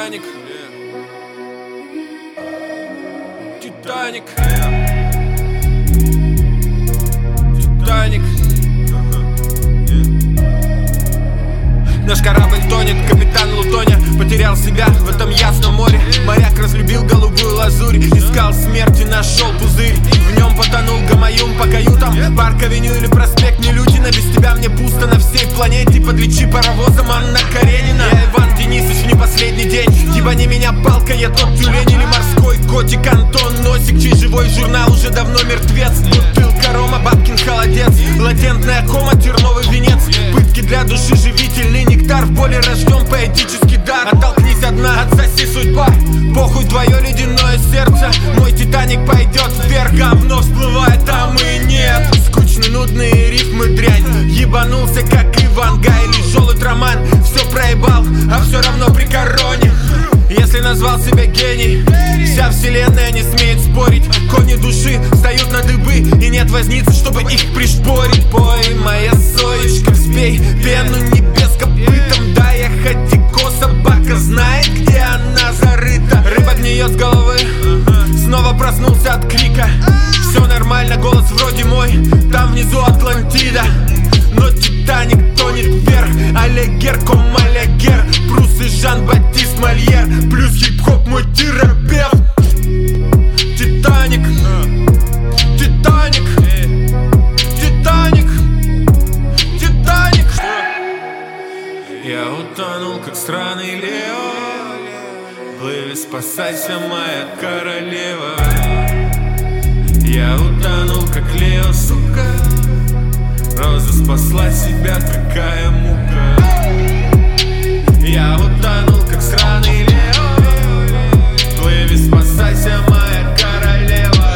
Титаник. Титаник. Титаник. Наш корабль тонет, капитан Лутоня потерял себя в этом ясном море. Моряк разлюбил голубую лазурь, искал смерти, нашел пузырь. В нем потонул Гамаюн по каютам, парк Авеню или проспект Милютина. Без тебя мне пусто на всей планете, подлечи паровозом Анна Каренина. Я Иван Денисович, не последний день, ебани меня палка, я тот тюлень или морской котик Антон Носик, чей живой журнал уже давно мертвец. Бутылка рома, бабкин холодец, латентная кома, терновый венец. Пытки для души, живительный нектар, в боли рожден поэтический дар. Оттолкнись одна, отсоси судьба, похуй твое ледяное сердце. Мой Титаник пойдет вверх, говно всплывает, а мы нет. Скучные, нудные рифмы, дрянь, ебанулся как Иван Гай или желудь роман. Все проебал, а все равно при короне. Если назвал себя гений, вся вселенная не смеет спорить. Кони души встают на дыбы, и нет возницы, чтобы их пришпорить. Пой, моя соечка, взбей пену небес копытом. Да, я Хатико, собака знает, где она зарыта. Рыба гниет с головы, снова проснулся от крика. Все нормально, голос вроде мой, там внизу Атлантида. Но Титаник тонет вверх, Алягер, Комалягер, Прус и Жан-Батист Мольер, плюс хип-хоп мой терапевт. Титаник, Титаник, Титаник, Титаник. Я утонул, как странный Лео, плыви, спасайся, моя королева. Я утонул, как Лео, сука, Роза спасла себя, какая мука. Я утонул, как сраный Лео, плыви, спасайся, моя королева.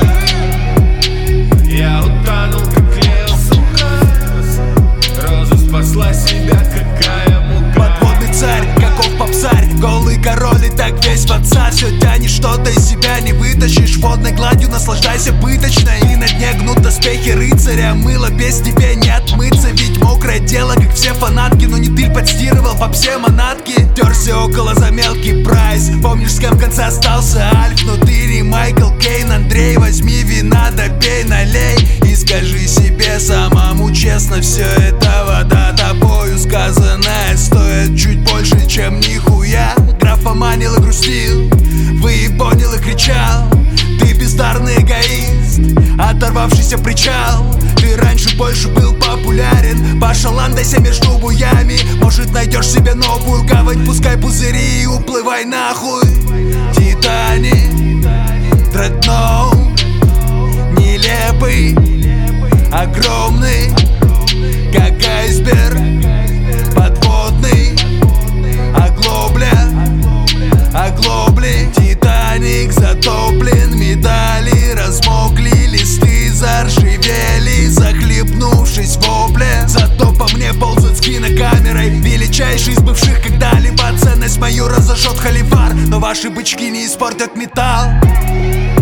Я утонул, как Лео, сука, Роза спасла себя, какая мука. Подводный царь, каков попсарь, голый король и так весь в отца. Все тянешь, что-то из себя не вытащишь. Водной гладью наслаждайся пыточно, и на дне гнут доспехи рыцаря. Мыло без тебя не отмыться, ведь мокрое дело, как все фанатки. Но не ты подстирывал по все манатки, терся около за мелкий прайс. Помнишь, с кем в конце остался Альф, но ты не Майкл Кейн. Андрей, возьми вина, допей, налей и скажи себе самому честно: все это вода тобою сказанная стоит чуть больше, чем нихуя. Графоманил и грустил, выебонил и кричал. Ты бездарный эгоист, оторвавшийся причал. Ты раньше больше был популярен, пошаландайся между буями. Может, найдешь себе новую гавань, пускай пузыри и уплывай нахуй. Титаник, дредноут, нелепый, огромный, как айсберг, подводный, оглобля, оглобли. Титаник затоплен, медали размокли, листы заржавели, захлебнувшись в вопле. Зато по мне ползают с кинокамерой, величайший из бывших когда-либо. Ценность мою разожжет холивар, но ваши бычки не испортят металл.